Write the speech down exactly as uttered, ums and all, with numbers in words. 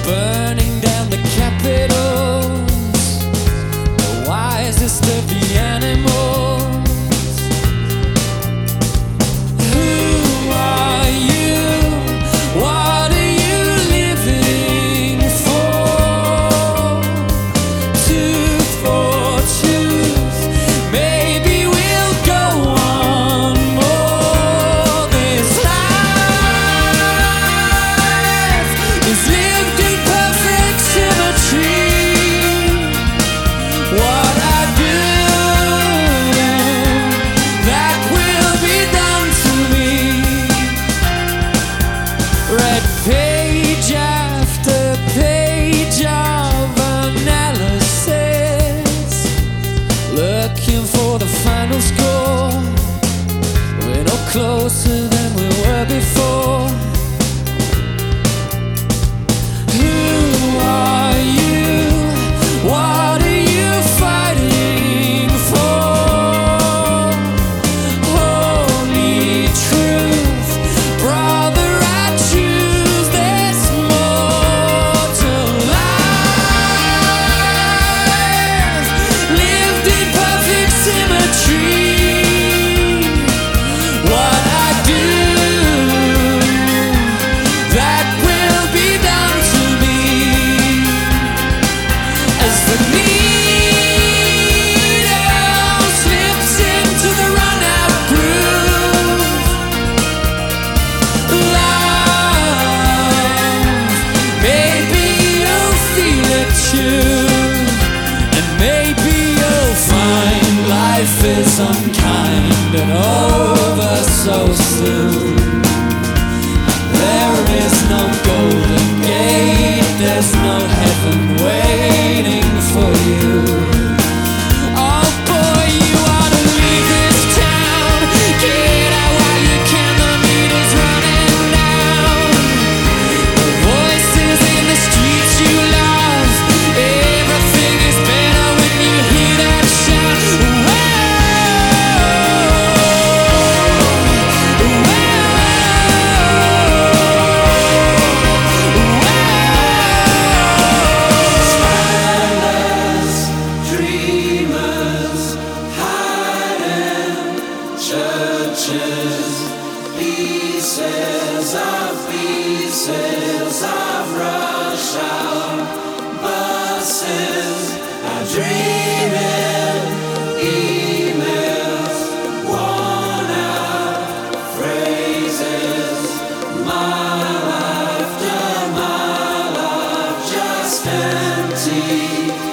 burning down the capitals, the wisest of the animals. Who are you? What are you living for? Tooth for tooth, maybe we'll go on more. This life is lived in perfect symmetry. What I do, that will be done to me. Read page after page of analysis, looking for the final score. We're no closer than we were before. Who are you? What are you fighting for? Holy truth, brother, I choose this mortal life, lived in perfect symmetry. What I do, that will be done to me. As the needle slips into the run-out groove, love, maybe you'll feel it too, and maybe you'll find life is unkind and over so soon. There is no golden gate, there's no heaven waiting for you. Oh boy, you ought to leave this town. Get out while you can, the meter's running down. The voices in the streets you love, everything is better when you hear that shout. Dreamers hiding churches, pieces of pieces of rush hour buses are dreaming, emails, worn out phrases. My life, my life just empty.